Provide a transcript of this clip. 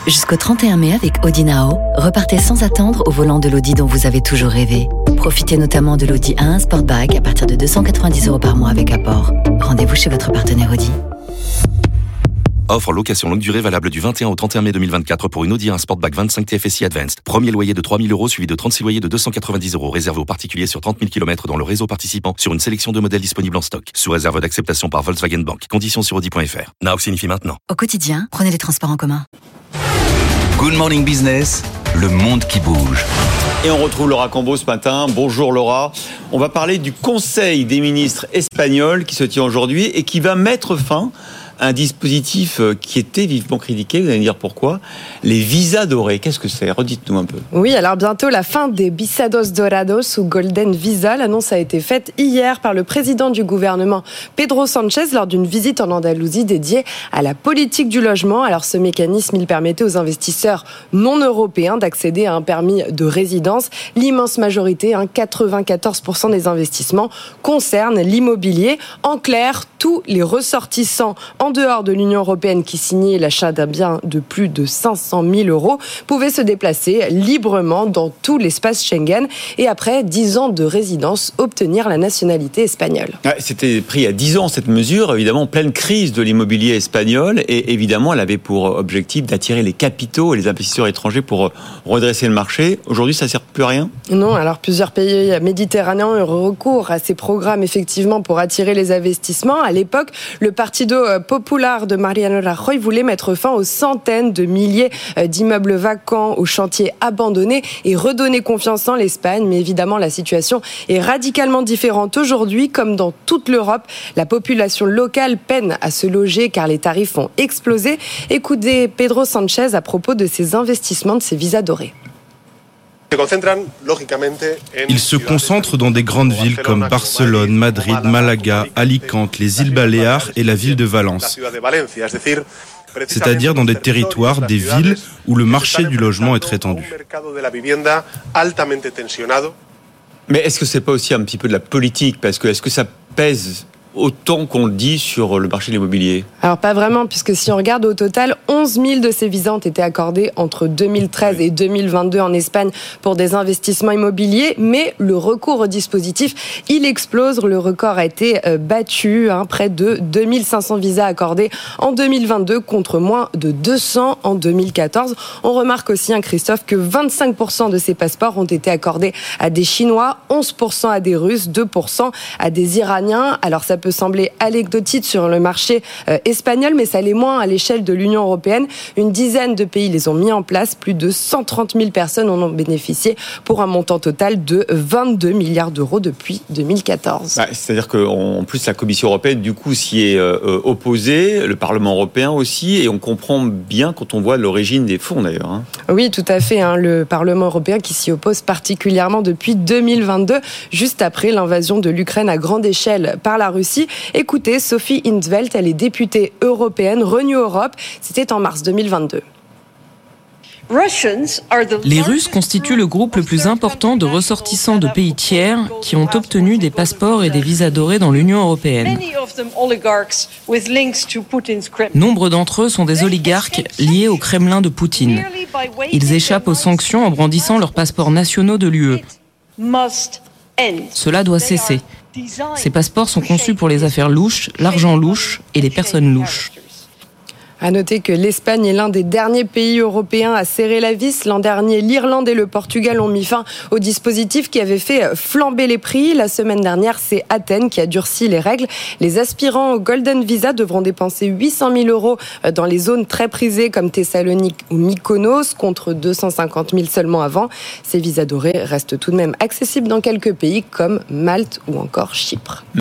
Jusqu'au 31 mai avec Audi Now, repartez sans attendre au volant de l'Audi dont vous avez toujours rêvé. Profitez notamment de l'Audi A1 Sportback à partir de 290 € par mois avec apport. Rendez-vous chez votre partenaire Audi. Offre location longue durée valable du 21 au 31 mai 2024 pour une Audi A1 Sportback 25 TFSI Advanced. Premier loyer de 3 000 € suivi de 36 loyers de 290 € réservé aux particuliers sur 30 000 km dans le réseau participant sur une sélection de modèles disponibles en stock. Sous réserve d'acceptation par Volkswagen Bank. Conditions sur Audi.fr. Now signifie maintenant. Au quotidien, prenez les transports en commun. Good Morning Business, le monde qui bouge. Et on retrouve Laura Cambo ce matin. Bonjour Laura. On va parler du Conseil des ministres espagnol qui se tient aujourd'hui et qui va mettre fin à un dispositif qui était vivement critiqué. Vous allez me dire pourquoi. Les visas dorés, qu'est-ce que c'est ? Redites-nous un peu. Oui, alors bientôt la fin des visados dorados ou golden visa. L'annonce a été faite hier par le président du gouvernement Pedro Sánchez lors d'une visite en Andalousie dédiée à la politique du logement. Alors ce mécanisme, il permettait aux investisseurs non européens d'accéder à un permis de résidence. L'immense majorité, 94% des investissements, concernent l'immobilier. En clair, tous les ressortissants en dehors de l'Union européenne qui signaient l'achat d'un bien de plus de 500 000 € pouvaient se déplacer librement dans tout l'espace Schengen et après 10 ans de résidence, obtenir la nationalité espagnole. C'était pris il y a 10 ans cette mesure, évidemment en pleine crise de l'immobilier espagnol et évidemment elle avait pour objectif d'attirer les capitaux et les investisseurs étrangers pour redresser le marché. Aujourd'hui ça ne sert plus à rien ? Non, alors plusieurs pays méditerranéens ont eu recours à ces programmes effectivement pour attirer les investissements. À l'époque, le Partido Popular de Mariano Rajoy voulait mettre fin aux centaines de milliers d'immeubles vacants, aux chantiers abandonnés et redonner confiance en l'Espagne. Mais évidemment, la situation est radicalement différente aujourd'hui. Comme dans toute l'Europe, la population locale peine à se loger car les tarifs ont explosé. Écoutez Pedro Sánchez à propos de ces investissements, de ces visas dorés. Ils se concentrent dans des grandes villes comme Barcelone, Madrid, Malaga, Alicante, les îles Baléares et la ville de Valence. C'est-à-dire dans des territoires, des villes où le marché du logement est très tendu. Mais est-ce que c'est pas aussi un petit peu de la politique ? Parce que est-ce que ça pèse autant qu'on le dit sur le marché de l'immobilier ? Alors pas vraiment, puisque si on regarde au total, 11 000 de ces visas ont été accordés entre 2013 et 2022 en Espagne pour des investissements immobiliers, mais le recours au dispositif, il explose. Le record a été battu, près de 2500 visas accordés en 2022 contre moins de 200 en 2014. On remarque aussi, Christophe, que 25% de ces passeports ont été accordés à des Chinois, 11% à des Russes, 2% à des Iraniens. Alors ça peut sembler anecdotique sur le marché espagnol, mais ça l'est moins à l'échelle de l'Union européenne. Une dizaine de pays les ont mis en place. Plus de 130 000 personnes en ont bénéficié pour un montant total de 22 milliards d'euros depuis 2014. C'est-à-dire qu'en plus, la Commission européenne, du coup, s'y est opposée, le Parlement européen aussi, et on comprend bien quand on voit l'origine des fonds, d'ailleurs. Oui, tout à fait. Le Parlement européen qui s'y oppose particulièrement depuis 2022, juste après l'invasion de l'Ukraine à grande échelle par la Russie. Écoutez, Sophie in 't Veld, elle est députée européenne, Renew Europe. C'était en mars 2022. Les Russes constituent le groupe le plus important de ressortissants de pays tiers qui ont obtenu des passeports et des visas dorés dans l'Union européenne. Nombre d'entre eux sont des oligarques liés au Kremlin de Poutine. Ils échappent aux sanctions en brandissant leurs passeports nationaux de l'UE. Cela doit cesser. Ces passeports sont conçus pour les affaires louches, l'argent louche et les personnes louches. À noter que l'Espagne est l'un des derniers pays européens à serrer la vis. L'an dernier, l'Irlande et le Portugal ont mis fin au dispositif qui avait fait flamber les prix. La semaine dernière, c'est Athènes qui a durci les règles. Les aspirants au Golden Visa devront dépenser 800 000 € dans les zones très prisées comme Thessalonique ou Mykonos, contre 250 000 seulement avant. Ces visas dorés restent tout de même accessibles dans quelques pays comme Malte ou encore Chypre.